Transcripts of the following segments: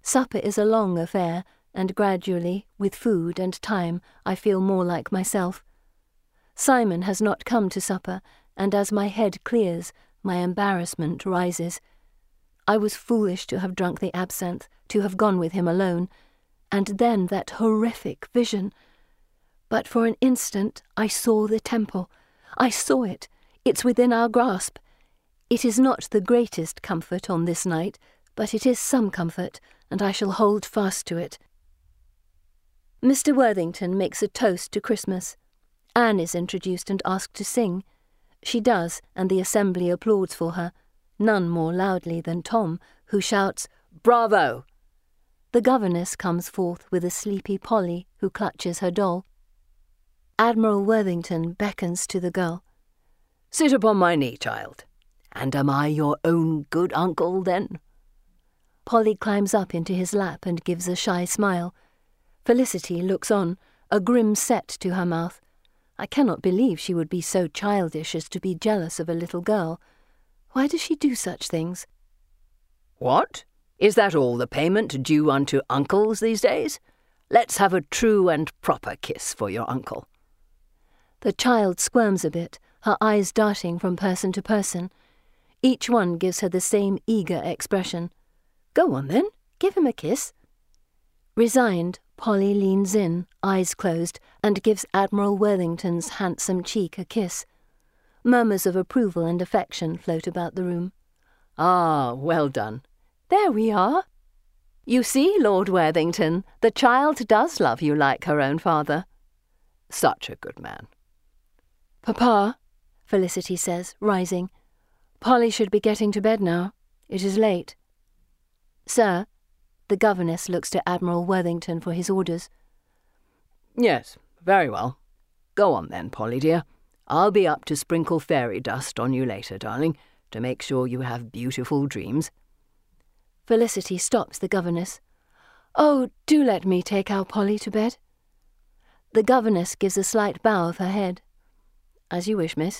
Supper is a long affair, and gradually, with food and time, I feel more like myself. Simon has not come to supper, and as my head clears, my embarrassment rises. I was foolish to have drunk the absinthe, to have gone with him alone, and then that horrific vision. But for an instant I saw the temple. I saw it. It's within our grasp. It is not the greatest comfort on this night, but it is some comfort, and I shall hold fast to it. Mr. Worthington makes a toast to Christmas. Anne is introduced and asked to sing. She does, and the assembly applauds for her, none more loudly than Tom, who shouts, "Bravo!" The governess comes forth with a sleepy Polly, who clutches her doll. Admiral Worthington beckons to the girl. "Sit upon my knee, child. And am I your own good uncle, then?" Polly climbs up into his lap and gives a shy smile. Felicity looks on, a grim set to her mouth. I cannot believe she would be so childish as to be jealous of a little girl. Why does she do such things? "What? Is that all the payment due unto uncles these days? Let's have a true and proper kiss for your uncle." The child squirms a bit, her eyes darting from person to person. Each one gives her the same eager expression. "Go on, then. Give him a kiss." Resigned, Polly leans in, eyes closed, and gives Admiral Worthington's handsome cheek a kiss. Murmurs of approval and affection float about the room. "Ah, well done." "There we are." "You see, Lord Worthington, the child does love you like her own father." "Such a good man." "Papa," Felicity says, rising, "Polly should be getting to bed now. It is late." "Sir," the governess looks to Admiral Worthington for his orders. "Yes, very well. Go on then, Polly dear. I'll be up to sprinkle fairy dust on you later, darling, to make sure you have beautiful dreams." Felicity stops the governess. "Oh, do let me take our Polly to bed." The governess gives a slight bow of her head. "As you wish, miss."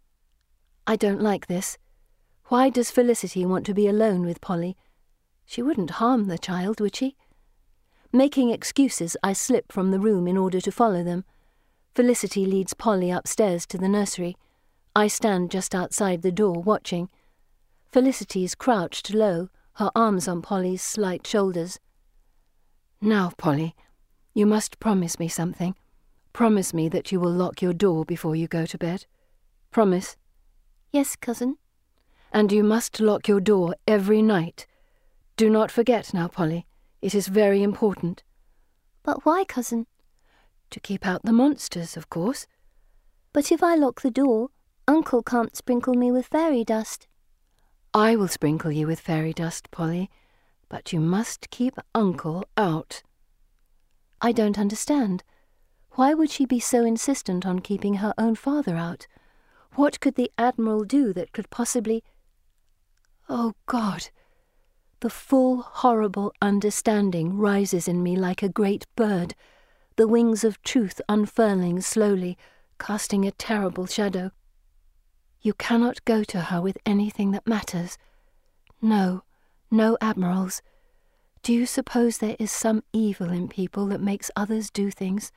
I don't like this. Why does Felicity want to be alone with Polly? She wouldn't harm the child, would she? Making excuses, I slip from the room in order to follow them. Felicity leads Polly upstairs to the nursery. I stand just outside the door, watching. Felicity's crouched low, her arms on Polly's slight shoulders. "Now, Polly, you must promise me something. Promise me that you will lock your door before you go to bed. Promise." "Yes, cousin." "And you must lock your door every night. Do not forget now, Polly. It is very important." "But why, cousin?" "To keep out the monsters, of course." "But if I lock the door, Uncle can't sprinkle me with fairy dust." "I will sprinkle you with fairy dust, Polly, but you must keep Uncle out." I don't understand. Why would she be so insistent on keeping her own father out? What could the Admiral do that could possibly... Oh, God! The full, horrible understanding rises in me like a great bird, the wings of truth unfurling slowly, casting a terrible shadow. You cannot go to her with anything that matters. No, no admirals. Do you suppose there is some evil in people that makes others do things?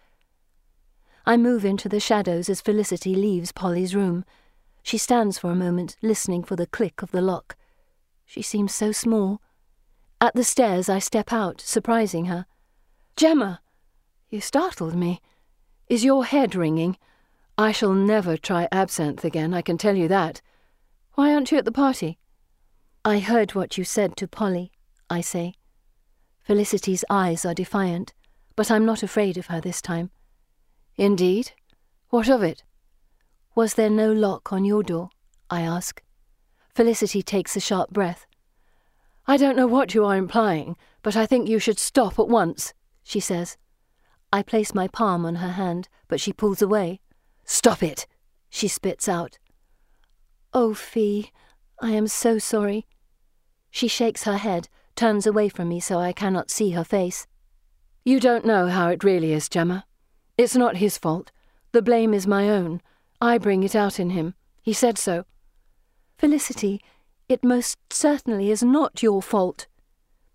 I move into the shadows as Felicity leaves Polly's room. She stands for a moment, listening for the click of the lock. She seems so small. At the stairs I step out, surprising her. "Gemma! You startled me. Is your head ringing? I shall never try absinthe again, I can tell you that. Why aren't you at the party?" "I heard what you said to Polly," I say. Felicity's eyes are defiant, but I'm not afraid of her this time. "Indeed? What of it?" "Was there no lock on your door?" I ask. Felicity takes a sharp breath. "I don't know what you are implying, but I think you should stop at once," she says. I place my palm on her hand, but she pulls away. "Stop it!" she spits out. "Oh, Fee, I am so sorry." She shakes her head, turns away from me so I cannot see her face. "You don't know how it really is, Gemma. It's not his fault. The blame is my own. I bring it out in him. He said so." "Felicity, it most certainly is not your fault."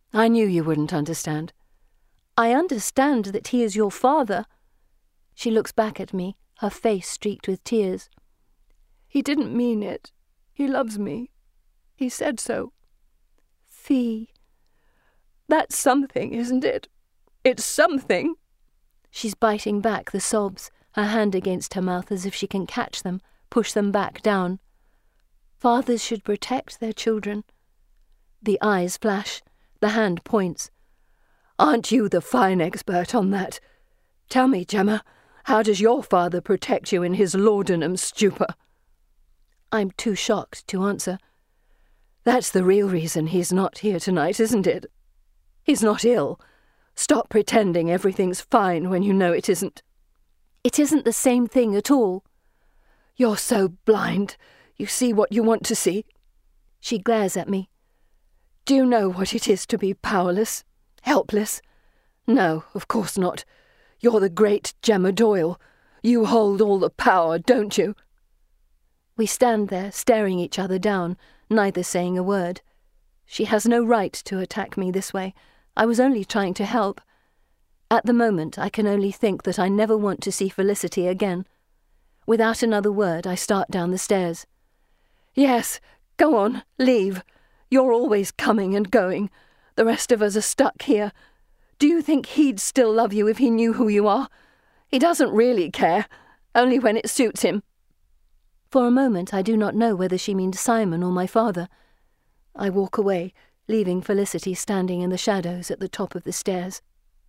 I knew you wouldn't understand. I understand that he is your father. She looks back at me, her face streaked with tears. He didn't mean it. He loves me. He said so. Fee. That's something, isn't it? It's something. She's biting back the sobs, her hand against her mouth as if she can catch them, push them back down. Fathers should protect their children. The eyes flash, the hand points. Aren't you the fine expert on that? Tell me, Gemma, how does your father protect you in his laudanum stupor? I'm too shocked to answer. That's the real reason he's not here tonight, isn't it? He's not ill. Stop pretending everything's fine when you know it isn't. It isn't the same thing at all. You're so blind. You see what you want to see. She glares at me. Do you know what it is to be powerless? Helpless? No, of course not. You're the great Gemma Doyle. You hold all the power, don't you? We stand there, staring each other down, neither saying a word. She has no right to attack me this way. I was only trying to help. At the moment, I can only think that I never want to see Felicity again. Without another word, I start down the stairs. Yes, go on, leave. You're always coming and going. The rest of us are stuck here. Do you think he'd still love you if he knew who you are? He doesn't really care, only when it suits him. For a moment I do not know whether she means Simon or my father. I walk away, leaving Felicity standing in the shadows at the top of the stairs.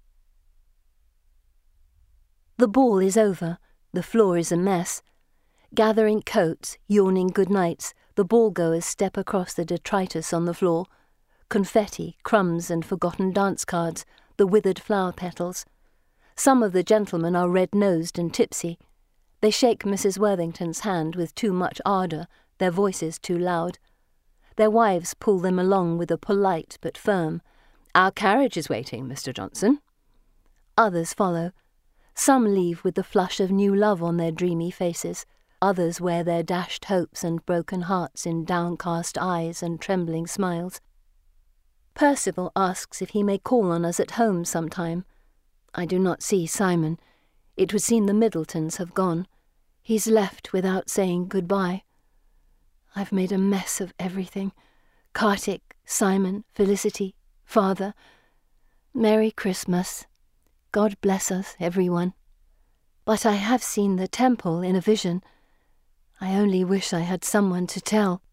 The ball is over. The floor is a mess. Gathering coats, yawning goodnights, the ball-goers step across the detritus on the floor. Confetti, crumbs and forgotten dance cards, the withered flower petals. Some of the gentlemen are red-nosed and tipsy. They shake Mrs. Worthington's hand with too much ardour, their voices too loud. Their wives pull them along with a polite but firm, "Our carriage is waiting, Mr. Johnson." Others follow. Some leave with the flush of new love on their dreamy faces. Others wear their dashed hopes and broken hearts in downcast eyes and trembling smiles. Percival asks if he may call on us at home sometime. I do not see Simon. It would seem the Middletons have gone. He's left without saying goodbye. I've made a mess of everything. Kartik, Simon, Felicity, Father. Merry Christmas. God bless us, everyone. But I have seen the temple in a vision. I only wish I had someone to tell.